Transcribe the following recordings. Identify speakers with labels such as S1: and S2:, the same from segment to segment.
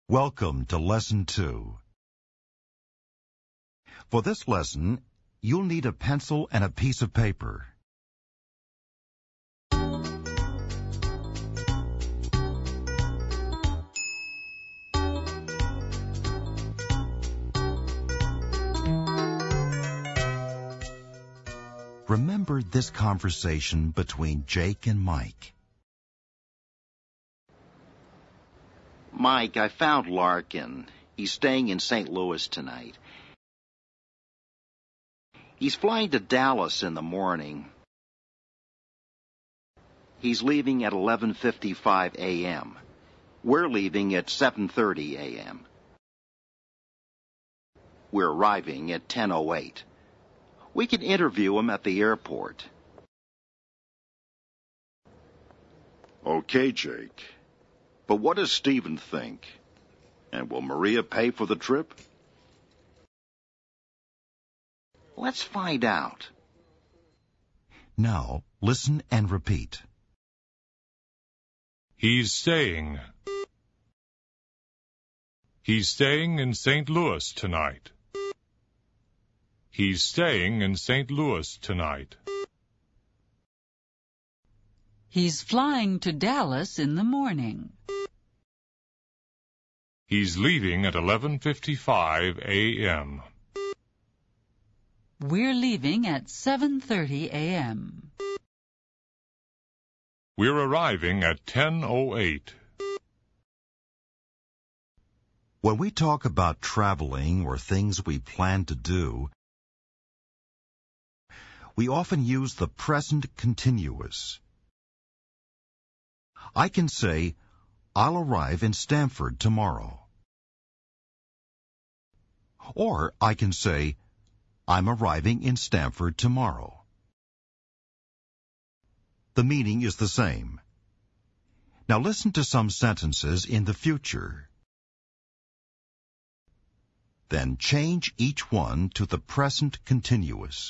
S1: Welcome to Lesson 2. For this lesson, you'll need a pencil and a piece of paper. Remember this conversation between Jake and Mike.
S2: Mike, I found Larkin. He's staying in St. Louis tonight. He's flying to Dallas in the morning. He's leaving at 11:55 a.m. We're leaving at 7:30 a.m. We're arriving at 10:08. We can interview him at the airport.
S3: Okay, Jake. But what does Stephen think? And will Maria pay for the trip?
S2: Let's find out.
S1: Now, listen and repeat.
S4: He's staying. He's staying in St. Louis tonight. He's staying in St. Louis tonight.
S5: He's flying to Dallas in the morning.
S4: He's leaving at 11:55 a.m.
S5: We're leaving at 7:30 a.m.
S4: We're arriving at 10:08.
S1: When we talk about traveling or things we plan to do, we often use the present continuous. I can say, I'll arrive in Stamford tomorrow. Or I can say, I'm arriving in Stamford tomorrow. The meaning is the same. Now listen to some sentences in the future. Then change each one to the present continuous.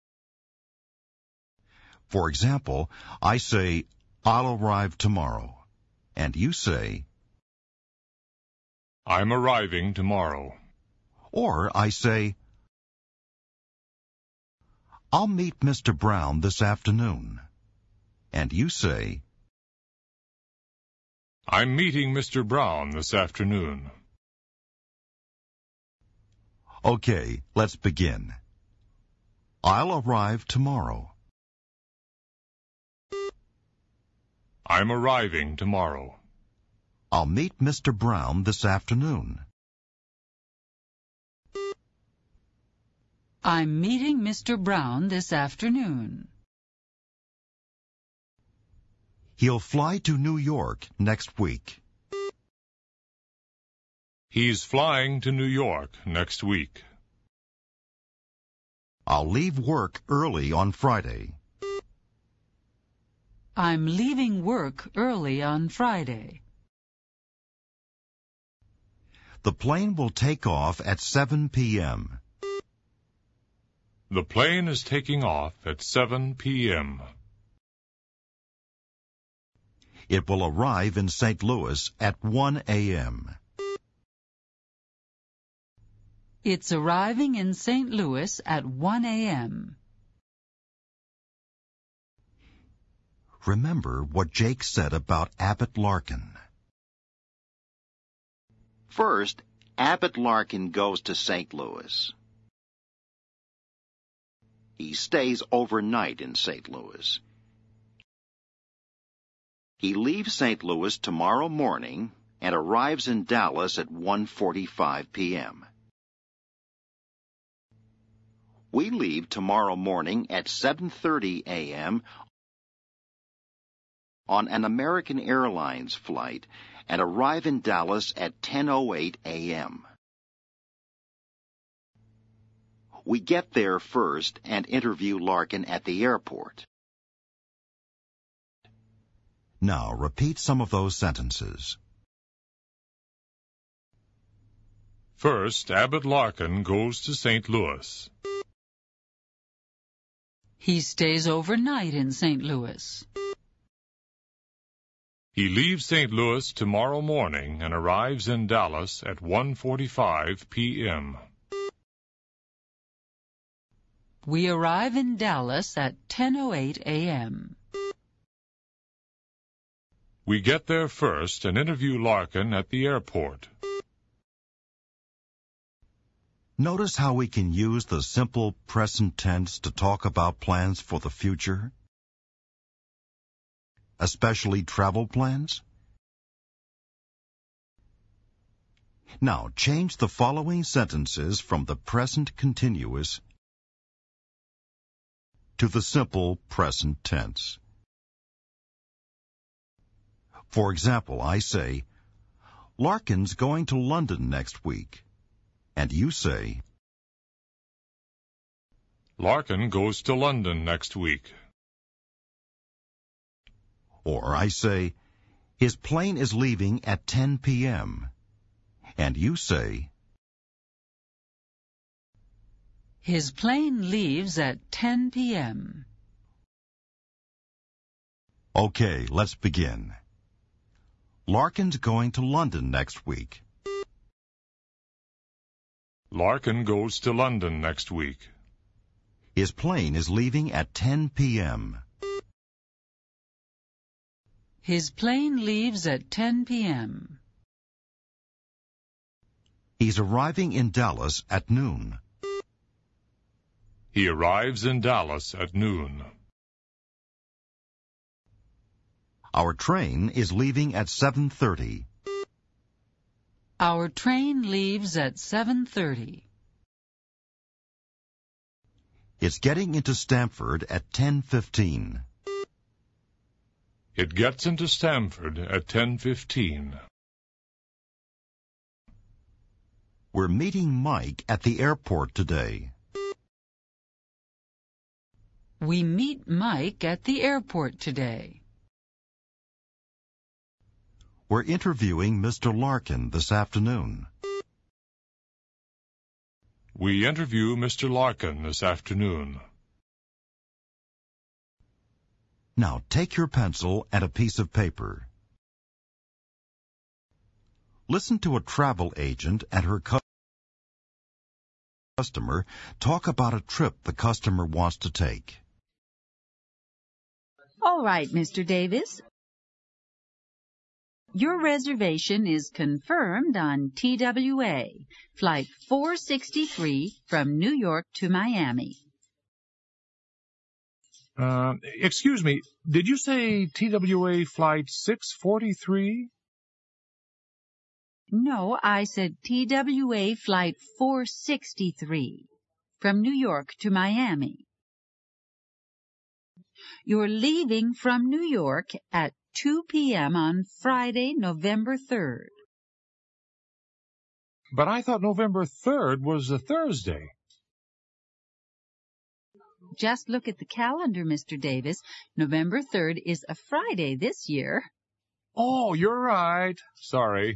S1: For example, I say, I'll arrive tomorrow. And you say,
S4: I'm arriving tomorrow.
S1: Or I say, I'll meet Mr. Brown this afternoon. And you say,
S4: I'm meeting Mr. Brown this afternoon.
S1: Okay, let's begin. I'll arrive tomorrow.
S4: I'm arriving tomorrow.
S1: I'll meet Mr. Brown this afternoon.
S5: I'm meeting Mr. Brown this afternoon.
S1: He'll fly to New York next week.
S4: He's flying to New York next week.
S1: I'll leave work early on Friday.
S5: I'm leaving work early on Friday.
S1: The plane will take off at 7 p.m.
S4: The plane is taking off at 7 p.m.
S1: It will arrive in St. Louis at 1 a.m.
S5: It's arriving in St. Louis at 1 a.m.
S1: Remember what Jake said about Abbott Larkin.
S2: First, Abbott Larkin goes to St. Louis. He stays overnight in St. Louis. He leaves St. Louis tomorrow morning and arrives in Dallas at 1:45 p.m. We leave tomorrow morning at 7:30 a.m. on an American Airlines flight and arrive in Dallas at 10:08 a.m. We get there first and interview Larkin at the airport.
S1: Now repeat some of those sentences.
S4: First, Abbott Larkin goes to St. Louis.
S5: He stays overnight in St. Louis.
S4: He leaves St. Louis tomorrow morning and arrives in Dallas at 1:45 p.m.
S5: We arrive in Dallas at 10:08 a.m.
S4: We get there first and interview Larkin at the airport.
S1: Notice how we can use the simple present tense to talk about plans for the future, especially travel plans. Now change the following sentences from the present continuous to the simple present tense. For example, I say, Larkin's going to London next week. And you say,
S4: Larkin goes to London next week.
S1: Or I say, his plane is leaving at 10 p.m. And you say,
S5: His plane leaves at 10 p.m.
S1: Okay, let's begin. Larkin's going to London next week.
S4: Larkin goes to London next week.
S1: His plane is leaving at 10 p.m.
S5: His plane leaves at 10 p.m.
S1: He's arriving in Dallas at noon.
S4: He arrives in Dallas at noon.
S1: Our train is leaving at 7:30.
S5: Our train leaves at 7:30.
S1: It's getting into Stamford at 10:15.
S4: It gets into Stamford at 10:15.
S1: We're meeting Mike at the airport today.
S5: We meet Mike at the airport today.
S1: We're interviewing Mr. Larkin this afternoon.
S4: We interview Mr. Larkin this afternoon.
S1: Now take your pencil and a piece of paper. Listen to a travel agent and her customer talk about a trip the customer wants to take.
S6: All right, Mr. Davis. Your reservation is confirmed on TWA, Flight 463 from New York to Miami.
S7: Excuse me, did you say TWA Flight 643?
S6: No, I said TWA Flight 463 from New York to Miami. You're leaving from New York at 2 p.m. on Friday, November 3rd.
S7: But I thought November 3rd was a Thursday.
S6: Just look at the calendar, Mr. Davis. November 3rd is a Friday this year.
S7: Oh, you're right. Sorry.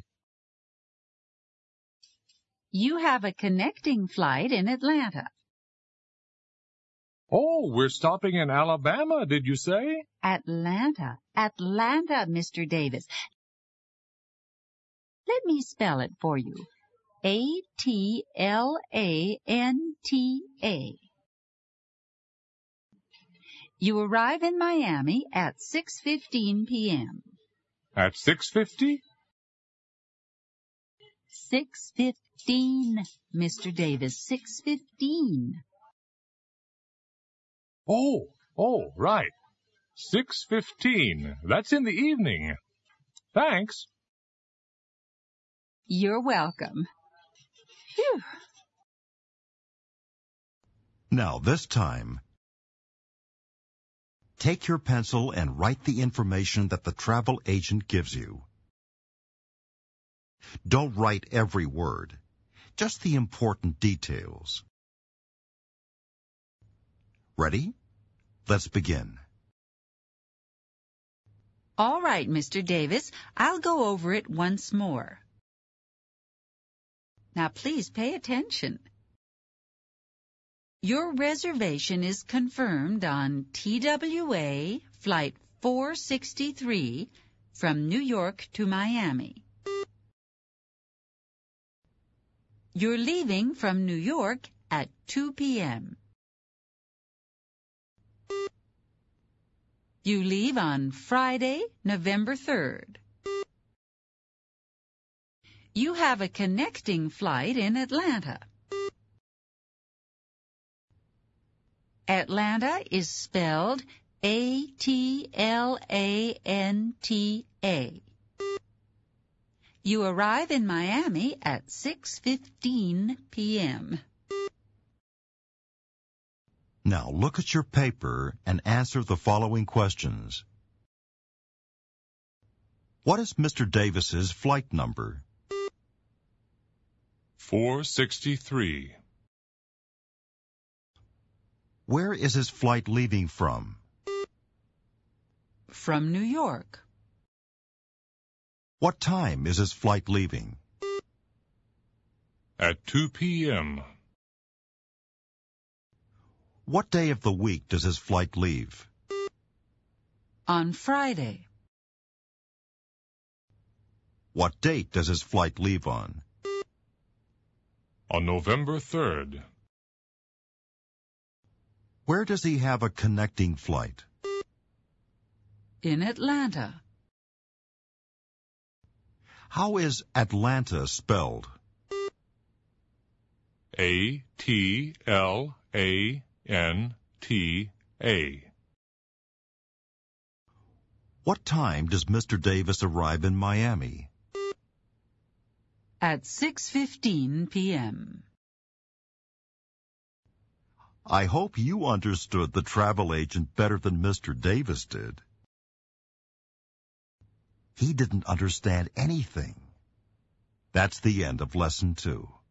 S6: You have a connecting flight in Atlanta.
S7: Oh, we're stopping in Alabama, did you say?
S6: Atlanta, Mr. Davis. Let me spell it for you. Atlanta. You arrive in Miami at 6:15 p.m.
S7: At 6:50?
S6: 6:15, Mr. Davis, 6:15.
S7: Oh, right. 6:15. That's in the evening. Thanks.
S6: You're welcome. Phew.
S1: Now this time, take your pencil and write the information that the travel agent gives you. Don't write every word, just the important details. Ready? Let's begin.
S5: All right, Mr. Davis, I'll go over it once more. Now please pay attention. Your reservation is confirmed on TWA Flight 463
S6: from New York to Miami. You're leaving from New York at 2 p.m. You leave on Friday, November 3rd. You have a connecting flight in Atlanta. Atlanta is spelled Atlanta. You arrive in Miami at 6:15 p.m.
S1: Now look at your paper and answer the following questions. What is Mr. Davis's flight number?
S4: 463.
S1: Where is his flight leaving from?
S6: From New York.
S1: What time is his flight leaving?
S4: At 2 p.m.
S1: What day of the week does his flight leave?
S6: On Friday.
S1: What date does his flight leave on?
S4: On November 3rd.
S1: Where does he have a connecting flight?
S6: In Atlanta.
S1: How is Atlanta spelled?
S4: Atlanta.
S1: What time does Mr. Davis arrive in Miami?
S6: At 6:15 p.m.
S1: I hope you understood the travel agent better than Mr. Davis did. He didn't understand anything. That's the end of Lesson 2.